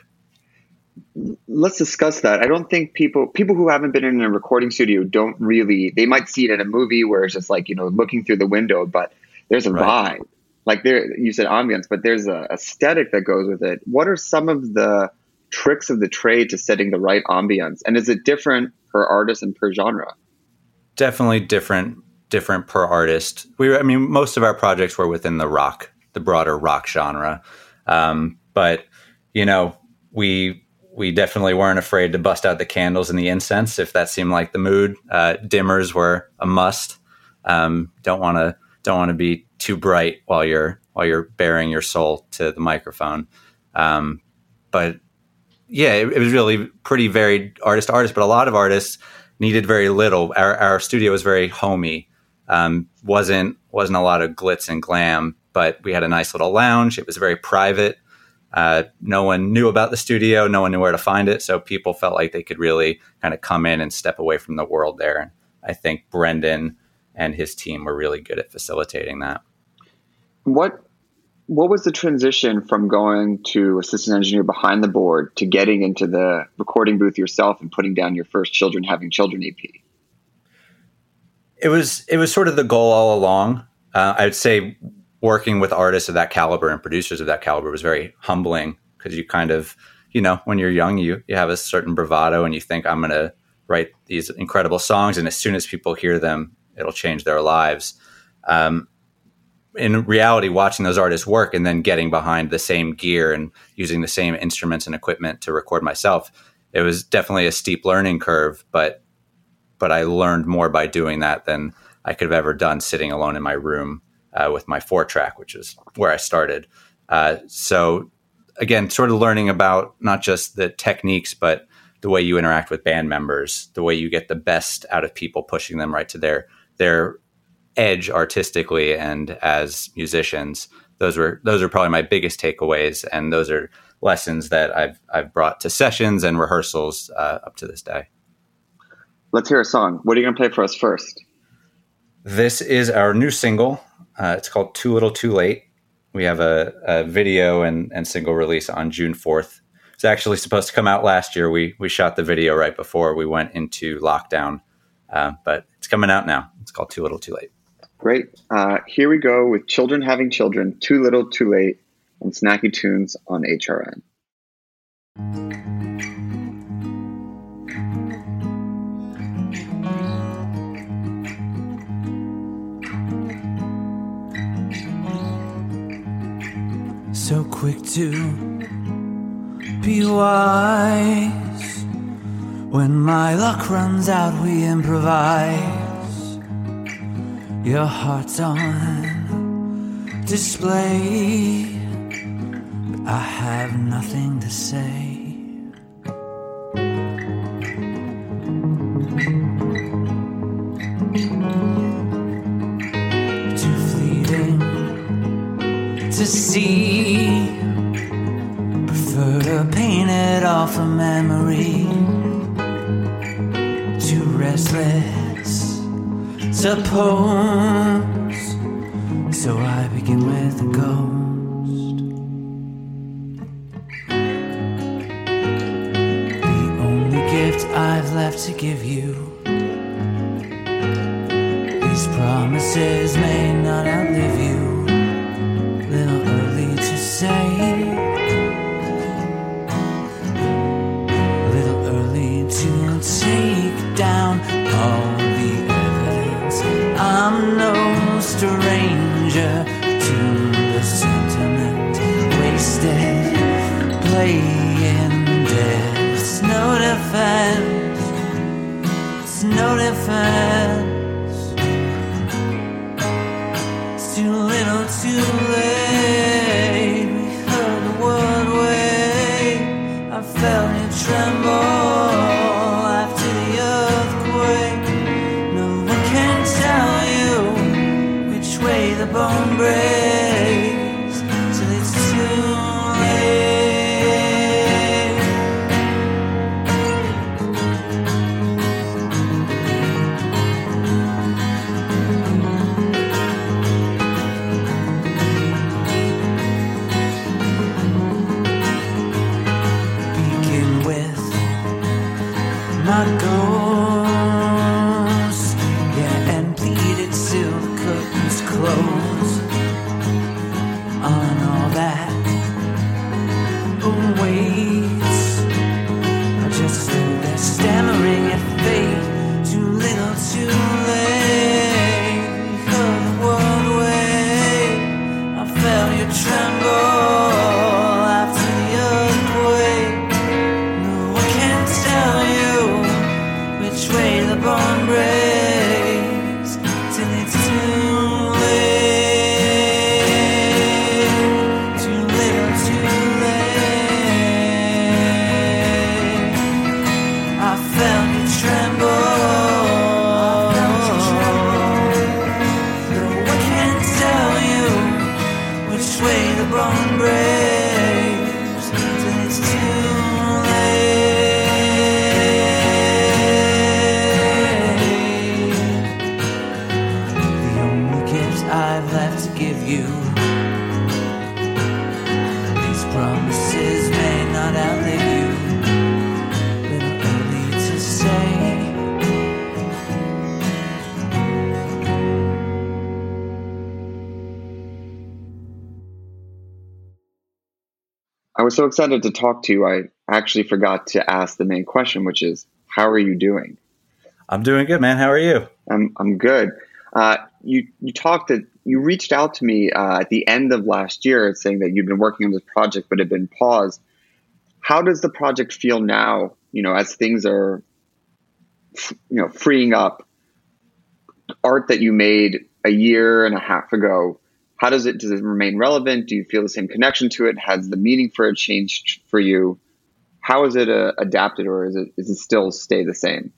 Let's discuss that. I don't think people who haven't been in a recording studio don't really, they might see it in a movie where it's just like, looking through the window, but there's a vibe. Like you said ambience, but there's a aesthetic that goes with it. What are some of the tricks of the trade to setting the right ambience? And is it different per artist and per genre? Definitely different per artist. Most of our projects were within the broader rock genre. But we definitely weren't afraid to bust out the candles and the incense if that seemed like the mood. Dimmers were a must. Don't want to be too bright while you're bearing your soul to the microphone. But yeah, it was really pretty varied artist to artist, but a lot of artists needed very little. Our studio was very homey. Wasn't a lot of glitz and glam, but we had a nice little lounge. It was very private. No one knew about the studio. No one knew where to find it. So people felt like they could really kind of come in and step away from the world there. And I think Brendan and his team were really good at facilitating that. What was the transition from going to assistant engineer behind the board to getting into the recording booth yourself and putting down your first Children Having Children EP? It was sort of the goal all along. I would say working with artists of that caliber and producers of that caliber was very humbling because you kind of, when you're young, you have a certain bravado and you think, I'm going to write these incredible songs, and as soon as people hear them, it'll change their lives. In reality, watching those artists work and then getting behind the same gear and using the same instruments and equipment to record myself, it was definitely a steep learning curve, but I learned more by doing that than I could have ever done sitting alone in my room with my 4-track, which is where I started. So again, sort of learning about not just the techniques, but the way you interact with band members, the way you get the best out of people, pushing them right to their edge artistically and as musicians. Those are probably my biggest takeaways, and those are lessons that I've brought to sessions and rehearsals up to this day. Let's hear a song. What are you going to play for us first? This is our new single. It's called Too Little Too Late. We have a video and single release on June 4th. It's actually supposed to come out last year. We shot the video right before we went into lockdown, but it's coming out now. It's called Too Little Too Late. Great. Here we go with Children Having Children, Too Little Too Late on Snacky Tunes on HRN. So quick to be wise. When my luck runs out, we improvise. Your heart's on display, but I have nothing to say. Too fleeting to see, prefer to paint it all from memory. Too restless to pose, so I begin with a ghost. The only gift I've left to give you, these promises may not outlive you. Little early to say, a little early to take down all the evidence. I'm no stranger to the sentiment, wasted, playing dead. It's no defense, it's no defense. It's too little too late. We heard the word wait. I felt it tremble after the earthquake. No one can tell you which way the bone breaks till it's too late. Begin with my ghost, yeah, and bleed it till the curtains close on all that awaits. I just stood there stammering at fate, too little too late. We heard the word wait. I felt you tremble after the earthquake. No one can tell you was so excited to talk to you. I actually forgot to ask the main question, which is, how are you doing? I'm doing good, man. How are you? I'm good. You reached out to me at the end of last year saying that you'd been working on this project but had been paused. How does the project feel now, as things are, freeing up? Art that you made a year and a half ago, does it remain relevant? Do you feel the same connection to it? Has the meaning for it changed for you? How is it adapted, or is it still stay the same?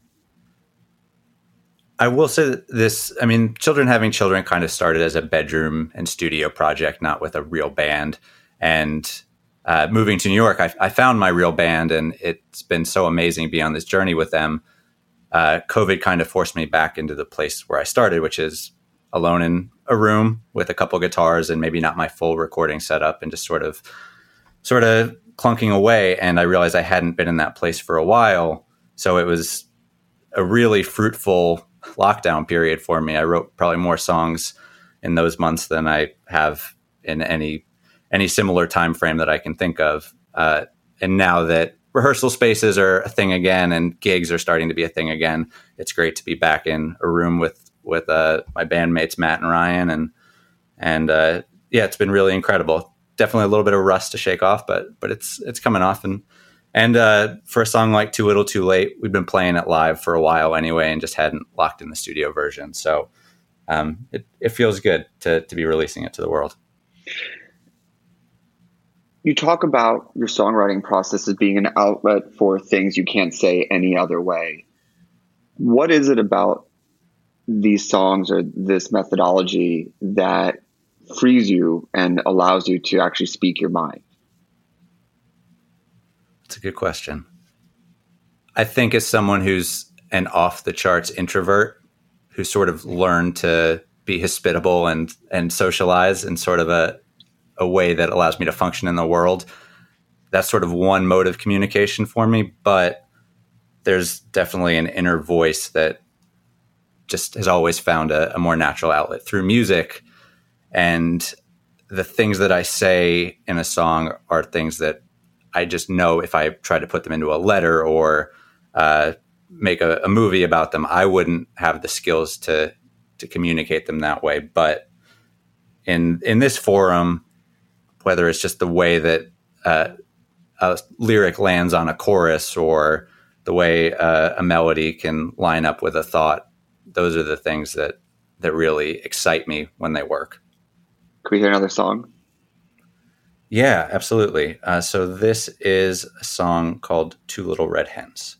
I will say that Children Having Children kind of started as a bedroom and studio project, not with a real band. And moving to New York, I found my real band, and it's been so amazing being on this journey with them. COVID kind of forced me back into the place where I started, which is alone in a room with a couple guitars and maybe not my full recording setup, and just sort of clunking away. And I realized I hadn't been in that place for a while. So it was a really fruitful lockdown period for me. I wrote probably more songs in those months than I have in any similar time frame that I can think of. And now that rehearsal spaces are a thing again and gigs are starting to be a thing again, it's great to be back in a room with my bandmates Matt and Ryan, and it's been really incredible. Definitely a little bit of rust to shake off, but it's coming off. And for a song like Too Little Too Late, we've been playing it live for a while anyway, and just hadn't locked in the studio version. So it feels good to be releasing it to the world. You talk about your songwriting process as being an outlet for things you can't say any other way. What is it about these songs or this methodology that frees you and allows you to actually speak your mind? That's a good question. I think as someone who's an off the charts introvert who sort of learned to be hospitable and socialize in sort of a way that allows me to function in the world, that's sort of one mode of communication for me. But there's definitely an inner voice that just has always found a more natural outlet through music. And the things that I say in a song are things that I just know if I try to put them into a letter or make a movie about them, I wouldn't have the skills to communicate them that way. But in this forum, whether it's just the way that a lyric lands on a chorus or the way a melody can line up with a thought, those are the things that really excite me when they work. Can we hear another song? Yeah, absolutely. So this is a song called Two Little Red Hens.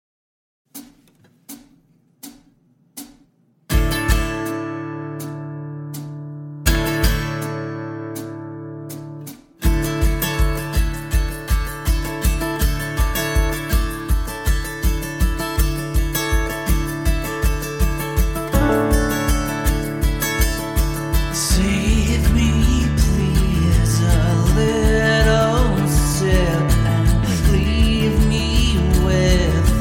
Save me, please, a little sip, and leave me with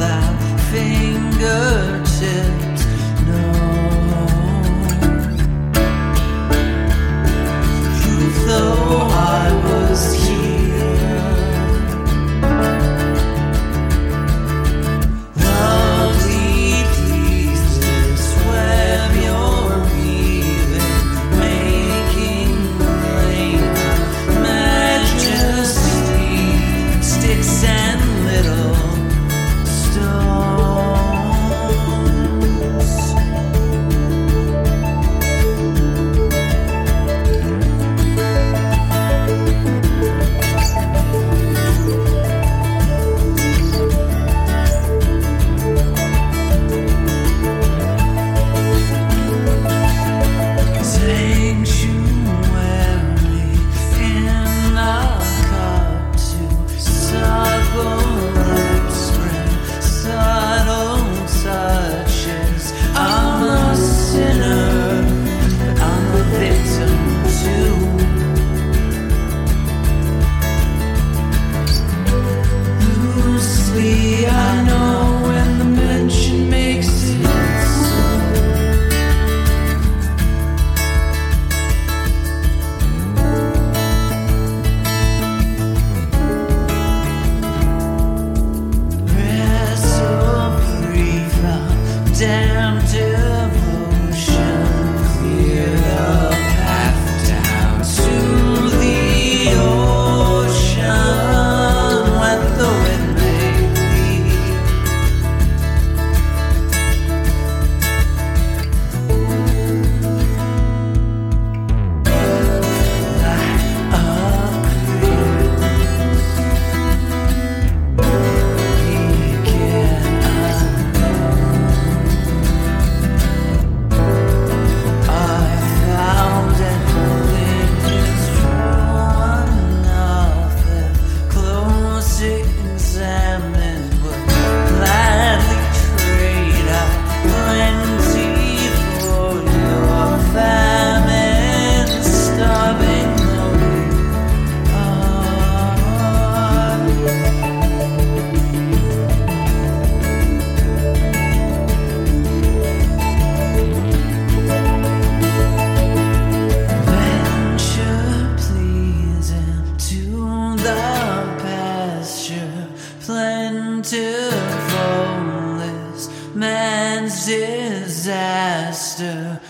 plentiful is man's disaster.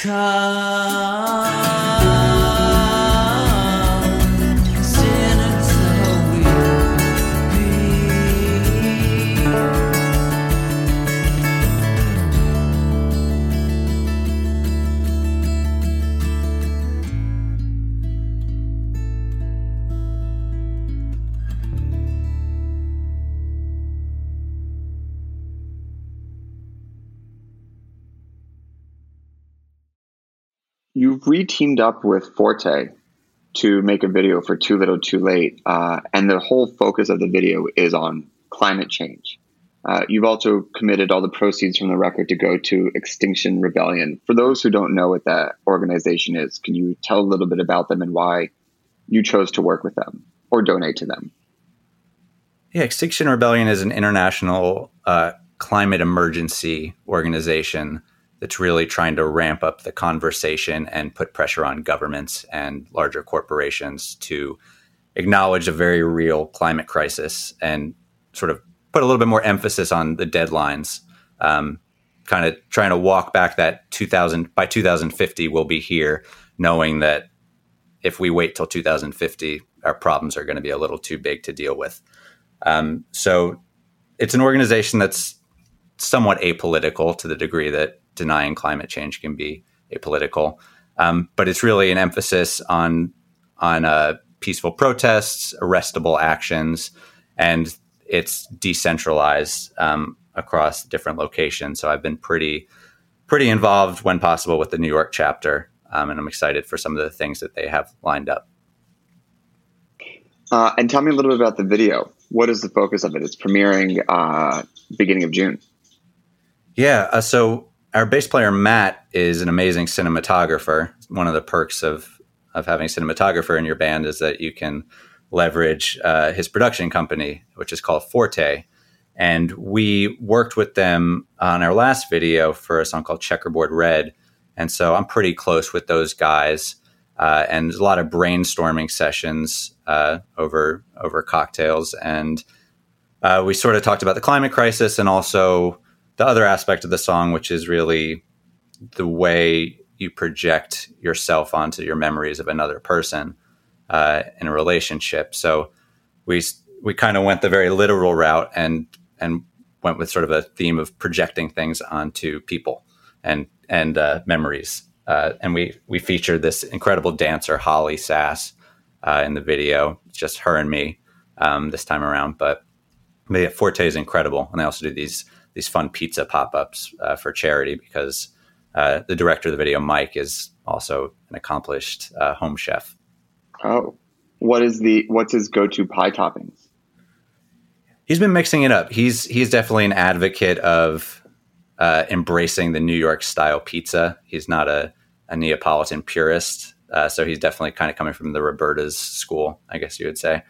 Come, sinners, though we be. You've re-teamed up with Forte to make a video for Too Little Too Late, and the whole focus of the video is on climate change. You've also committed all the proceeds from the record to go to Extinction Rebellion. For those who don't know what that organization is, can you tell a little bit about them and why you chose to work with them or donate to them? Yeah, Extinction Rebellion is an international climate emergency organization that's really trying to ramp up the conversation and put pressure on governments and larger corporations to acknowledge a very real climate crisis and sort of put a little bit more emphasis on the deadlines, kind of trying to walk back that by 2050 we'll be here, knowing that if we wait till 2050, our problems are going to be a little too big to deal with. So it's an organization that's somewhat apolitical to the degree that denying climate change can be apolitical. But it's really an emphasis on peaceful protests, arrestable actions, and it's decentralized across different locations. So I've been pretty involved when possible with the New York chapter, and I'm excited for some of the things that they have lined up. And tell me a little bit about the video. What is the focus of it? It's premiering beginning of June. Yeah, so our bass player, Matt, is an amazing cinematographer. One of the perks of having a cinematographer in your band is that you can leverage his production company, which is called Forte. And we worked with them on our last video for a song called Checkerboard Red. And so I'm pretty close with those guys. And there's a lot of brainstorming sessions over cocktails. And we sort of talked about the climate crisis and also the other aspect of the song, which is really the way you project yourself onto your memories of another person in a relationship. So we kind of went the very literal route and went with sort of a theme of projecting things onto people and memories. And we featured this incredible dancer, Holly Sass, in the video. It's just her and me this time around. But Forte is incredible. And they also do these fun pizza pop-ups for charity because the director of the video, Mike, is also an accomplished home chef. Oh, what's his go-to pie toppings? He's been mixing it up. He's definitely an advocate of embracing the New York style pizza. He's not a Neapolitan purist. So he's definitely kind of coming from the Roberta's school, I guess you would say.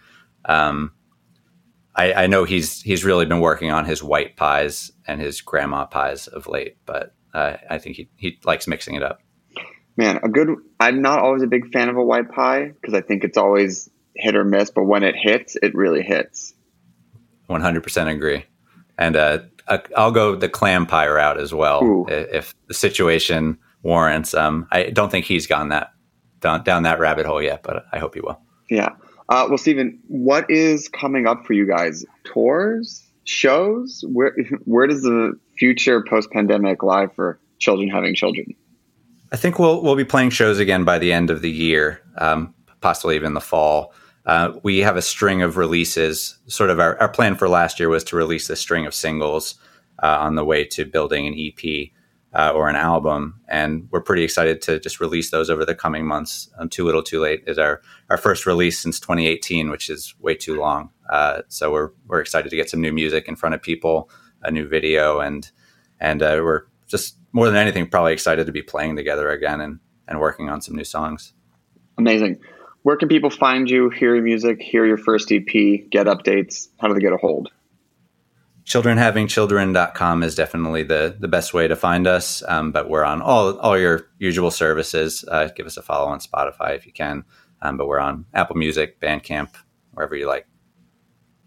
I know he's really been working on his white pies and his grandma pies of late, but I think he likes mixing it up. Man, I'm not always a big fan of a white pie because I think it's always hit or miss, but when it hits, it really hits. 100% agree. And I'll go the clam pie route as well if the situation warrants. I don't think he's gone down that rabbit hole yet, but I hope he will. Yeah. Well, Stephen, what is coming up for you guys? Tours? Shows? Where does the future post-pandemic lie for Children Having Children? I think we'll be playing shows again by the end of the year, possibly even the fall. We have a string of releases. Sort of our plan for last year was to release a string of singles on the way to building an EP or an album. And we're pretty excited to just release those over the coming months. Too Little Too Late is our first release since 2018, which is way too long. So we're excited to get some new music in front of people, a new video, and we're just more than anything probably excited to be playing together again and working on some new songs. Amazing. Where can people find you, hear your music, hear your first EP, get updates? How do they get a hold? childrenhavingchildren.com is definitely the best way to find us. But we're on all your usual services. Give us a follow on Spotify if you can. But we're on Apple Music, Bandcamp, wherever you like.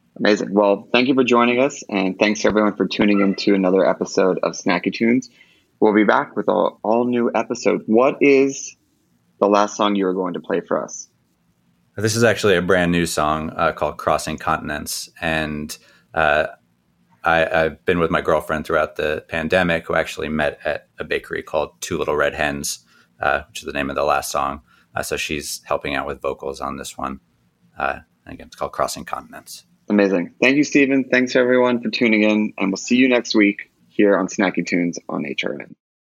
Amazing. Well, thank you for joining us, and thanks everyone for tuning in to another episode of Snacky Tunes. We'll be back with an all new episode. What is the last song you were going to play for us? This is actually a brand new song called Crossing Continents. And I've been with my girlfriend throughout the pandemic, who actually met at a bakery called Two Little Red Hens, which is the name of the last song. So she's helping out with vocals on this one. Again, it's called Crossing Continents. Amazing. Thank you, Stephen. Thanks everyone for tuning in, and we'll see you next week here on Snacky Tunes on HRN.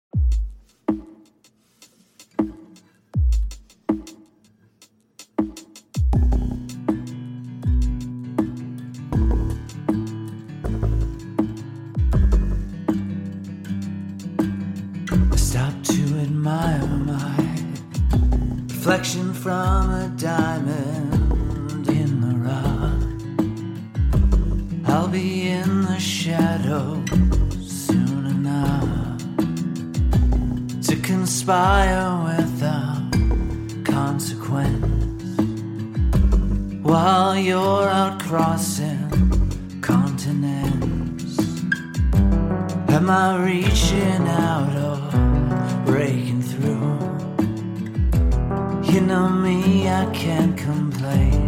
I stop to admire my reflection from a diamond in the rough. I'll be in the shadows soon enough to conspire without consequence, while you're out crossing continents. Am I reaching out or breaking through? You know me, I can't complain.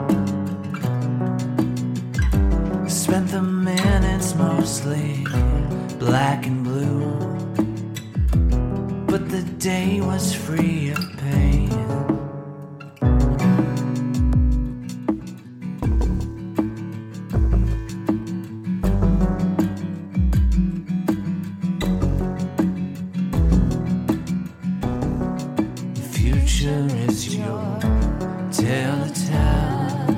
Spent the minutes mostly black and blue, but the day was free of pain. The future is your tale to tell,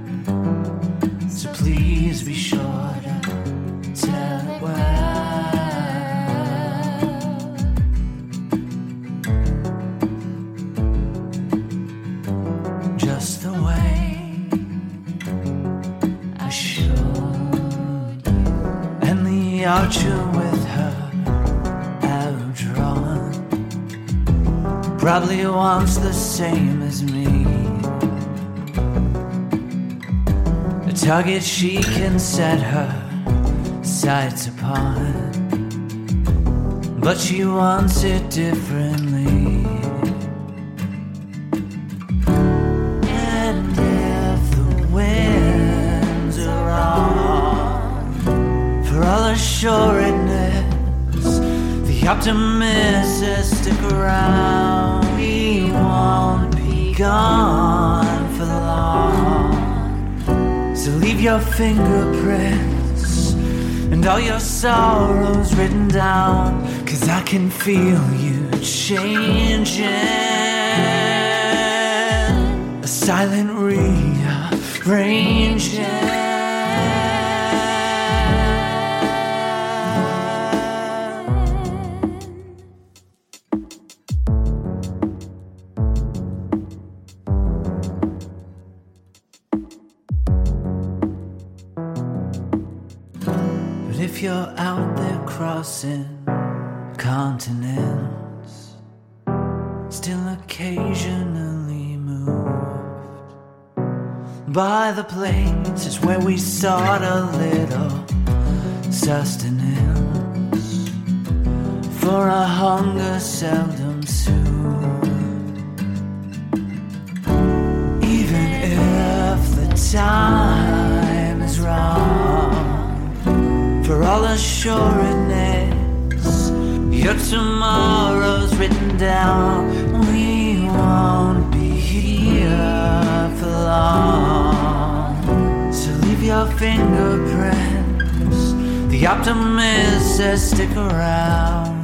so please be sure to tell it well. Just the way I should. And the archer with her arrow drawn probably wants the same as me. A target she can set her sights upon, but she wants it differently. And if the winds are wrong, for all assuredness, the optimists will stick around. We won't be gone for long, so leave your fingerprints and all your sorrows written down, 'cause I can feel you changing. A silent rearranging. If you're out there crossing continents, still occasionally moved by the places where we sought a little sustenance, for a hunger seldom soothed. Even if the time is wrong, for all assuredness, your tomorrow's written down. We won't be here for long, so leave your fingerprints. The optimists say stick around.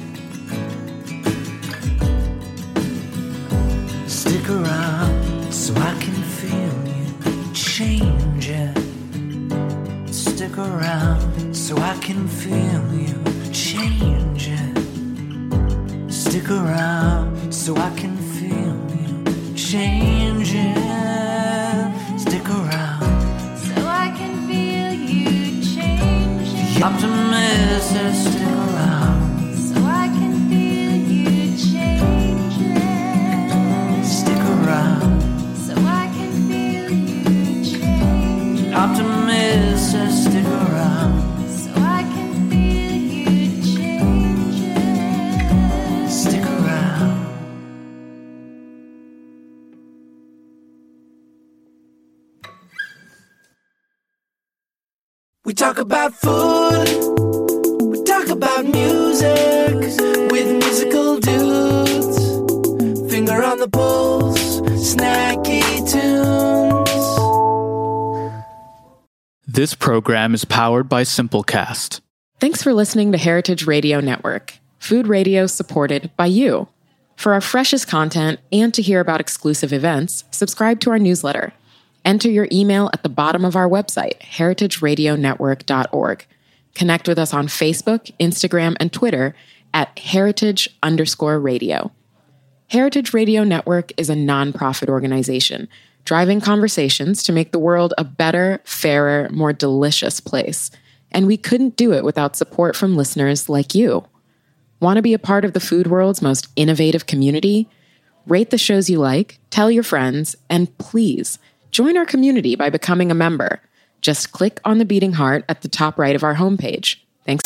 Stick around so I can feel you changing. Stick around so I can feel you changing. Stick around so I can feel you changing. Stick around so I can feel you changing. The optimist says stick around so I can feel you changing. Stick around so I can feel you changing. Optimist We talk about food, we talk about music, with musical dudes. Finger on the pulse, snacky tunes. This program is powered by Simplecast. Thanks for listening to Heritage Radio Network, food radio supported by you. For our freshest content and to hear about exclusive events, subscribe to our newsletter. Enter your email at the bottom of our website, heritageradionetwork.org. Connect with us on Facebook, Instagram, and Twitter at heritage_radio. Heritage Radio Network is a nonprofit organization driving conversations to make the world a better, fairer, more delicious place. And we couldn't do it without support from listeners like you. Want to be a part of the food world's most innovative community? Rate the shows you like, tell your friends, and please join our community by becoming a member. Just click on the beating heart at the top right of our homepage. Thanks.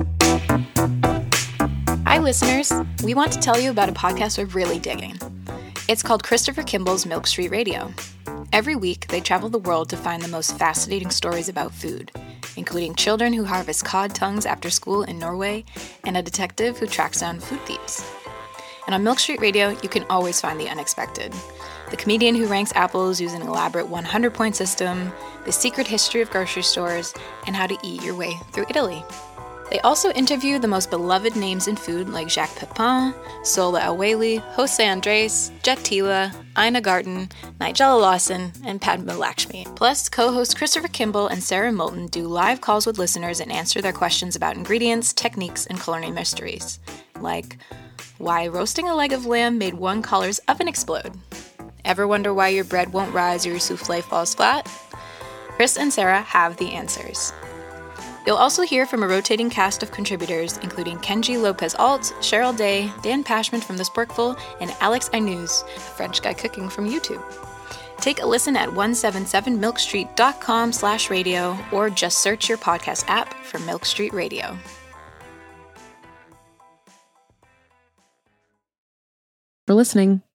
Hi, listeners. We want to tell you about a podcast we're really digging. It's called Christopher Kimball's Milk Street Radio. Every week, they travel the world to find the most fascinating stories about food, including children who harvest cod tongues after school in Norway and a detective who tracks down food thieves. And on Milk Street Radio, you can always find the unexpected. The comedian who ranks apples using an elaborate 100-point system, the secret history of grocery stores, and how to eat your way through Italy. They also interview the most beloved names in food like Jacques Pepin, Sola El-Waylly, Jose Andres, Jet Tila, Ina Garten, Nigella Lawson, and Padma Lakshmi. Plus, co-hosts Christopher Kimball and Sarah Moulton do live calls with listeners and answer their questions about ingredients, techniques, and culinary mysteries. Like, why roasting a leg of lamb made one caller's oven explode? Ever wonder why your bread won't rise or your souffle falls flat? Chris and Sarah have the answers. You'll also hear from a rotating cast of contributors, including Kenji Lopez-Alt, Cheryl Day, Dan Pashman from The Sporkful, and Alex Ainuz, a French guy cooking from YouTube. Take a listen at 177milkstreet.com/radio or just search your podcast app for Milk Street Radio. For listening.